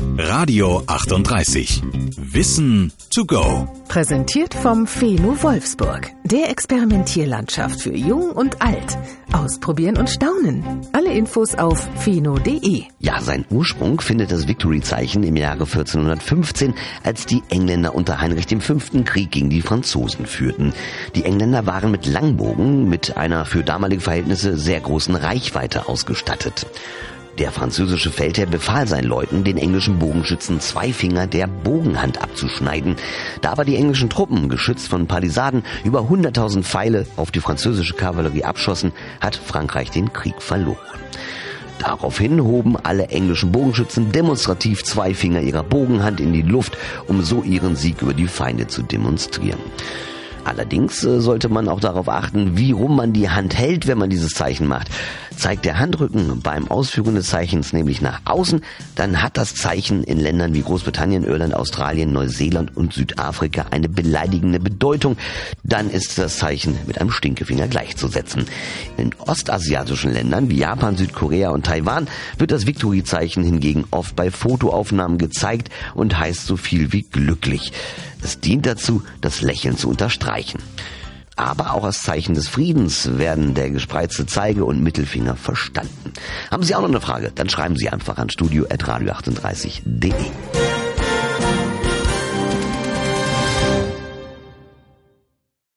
Radio 38. Wissen to go. Präsentiert vom Feno Wolfsburg, der Experimentierlandschaft für Jung und Alt. Ausprobieren und staunen. Alle Infos auf feno.de. Ja, seinen Ursprung findet das Victory-Zeichen im Jahre 1415, als die Engländer unter Heinrich V. Krieg gegen die Franzosen führten. Die Engländer waren mit Langbogen mit einer für damalige Verhältnisse sehr großen Reichweite ausgestattet. Der französische Feldherr befahl seinen Leuten, den englischen Bogenschützen 2 Finger der Bogenhand abzuschneiden. Da aber die englischen Truppen, geschützt von Palisaden, über 100.000 Pfeile auf die französische Kavallerie abschossen, hat Frankreich den Krieg verloren. Daraufhin hoben alle englischen Bogenschützen demonstrativ 2 Finger ihrer Bogenhand in die Luft, um so ihren Sieg über die Feinde zu demonstrieren. Allerdings sollte man auch darauf achten, wie rum man die Hand hält, wenn man dieses Zeichen macht. Zeigt der Handrücken beim Ausführen des Zeichens nämlich nach außen, dann hat das Zeichen in Ländern wie Großbritannien, Irland, Australien, Neuseeland und Südafrika eine beleidigende Bedeutung. Dann ist das Zeichen mit einem Stinkefinger gleichzusetzen. In ostasiatischen Ländern wie Japan, Südkorea und Taiwan wird das Victory-Zeichen hingegen oft bei Fotoaufnahmen gezeigt und heißt so viel wie glücklich. Es dient dazu, das Lächeln zu unterstreichen. Aber auch als Zeichen des Friedens werden der gespreizte Zeige- und Mittelfinger verstanden. Haben Sie auch noch eine Frage? Dann schreiben Sie einfach an studio@radio38.de.